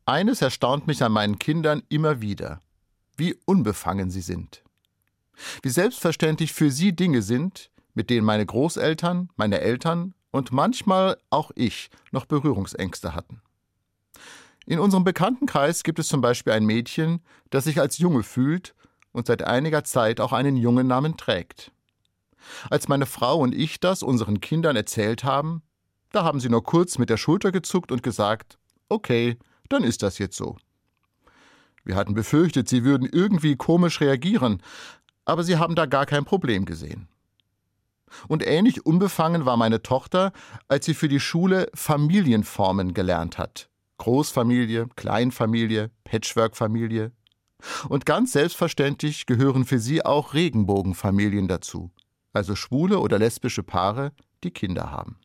Eines erstaunt mich an meinen Kindern immer wieder: wie unbefangen sie sind. Wie selbstverständlich für sie Dinge sind, mit denen meine Großeltern, meine Eltern und manchmal auch ich noch Berührungsängste hatten. In unserem Bekanntenkreis gibt es zum Beispiel ein Mädchen, das sich als Junge fühlt und seit einiger Zeit auch einen Jungennamen trägt. Als meine Frau und ich das unseren Kindern erzählt haben, da haben sie nur kurz mit der Schulter gezuckt und gesagt: Okay, dann ist das jetzt so. Wir hatten befürchtet, sie würden irgendwie komisch reagieren, aber sie haben da gar kein Problem gesehen. Und ähnlich unbefangen war meine Tochter, als sie für die Schule Familienformen gelernt hat. Großfamilie, Kleinfamilie, Patchworkfamilie. Und ganz selbstverständlich gehören für sie auch Regenbogenfamilien dazu, also schwule oder lesbische Paare, die Kinder haben.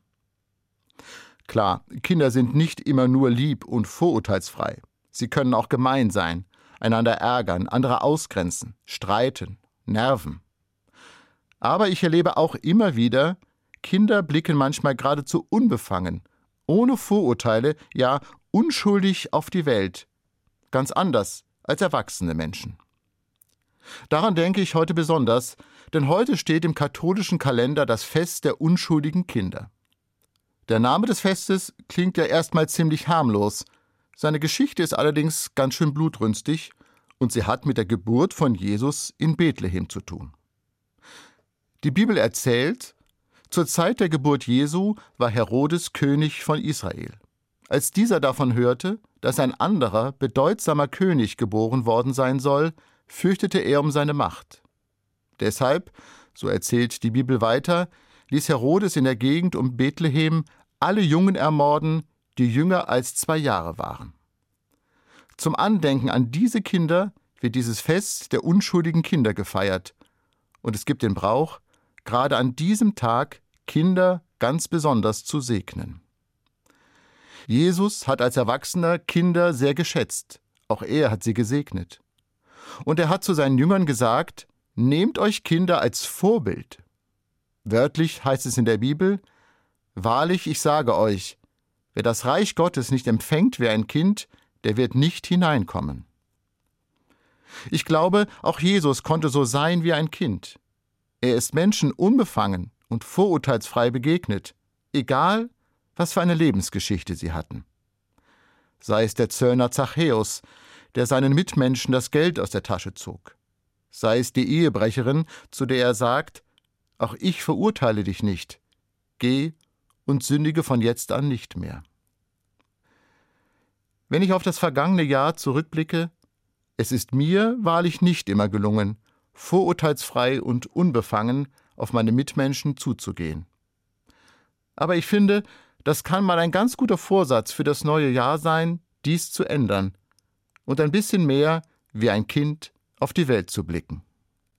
Klar, Kinder sind nicht immer nur lieb und vorurteilsfrei. Sie können auch gemein sein, einander ärgern, andere ausgrenzen, streiten, nerven. Aber ich erlebe auch immer wieder, Kinder blicken manchmal geradezu unbefangen, ohne Vorurteile, ja unschuldig auf die Welt. Ganz anders als erwachsene Menschen. Daran denke ich heute besonders, denn heute steht im katholischen Kalender das Fest der unschuldigen Kinder. Der Name des Festes klingt ja erstmal ziemlich harmlos. Seine Geschichte ist allerdings ganz schön blutrünstig und sie hat mit der Geburt von Jesus in Bethlehem zu tun. Die Bibel erzählt, zur Zeit der Geburt Jesu war Herodes König von Israel. Als dieser davon hörte, dass ein anderer, bedeutsamer König geboren worden sein soll, fürchtete er um seine Macht. Deshalb, so erzählt die Bibel weiter, ließ Herodes in der Gegend um Bethlehem alle Jungen ermorden, die jünger als 2 Jahre waren. Zum Andenken an diese Kinder wird dieses Fest der unschuldigen Kinder gefeiert. Und es gibt den Brauch, gerade an diesem Tag Kinder ganz besonders zu segnen. Jesus hat als Erwachsener Kinder sehr geschätzt. Auch er hat sie gesegnet. Und er hat zu seinen Jüngern gesagt: Nehmt euch Kinder als Vorbild. Wörtlich heißt es in der Bibel: Wahrlich, ich sage euch, wer das Reich Gottes nicht empfängt wie ein Kind, der wird nicht hineinkommen. Ich glaube, auch Jesus konnte so sein wie ein Kind. Er ist Menschen unbefangen und vorurteilsfrei begegnet, egal, was für eine Lebensgeschichte sie hatten. Sei es der Zöllner Zachäus, der seinen Mitmenschen das Geld aus der Tasche zog. Sei es die Ehebrecherin, zu der er sagt: Auch ich verurteile dich nicht. Geh und sündige von jetzt an nicht mehr. Wenn ich auf das vergangene Jahr zurückblicke, es ist mir wahrlich nicht immer gelungen, vorurteilsfrei und unbefangen auf meine Mitmenschen zuzugehen. Aber ich finde, das kann mal ein ganz guter Vorsatz für das neue Jahr sein, dies zu ändern und ein bisschen mehr wie ein Kind auf die Welt zu blicken.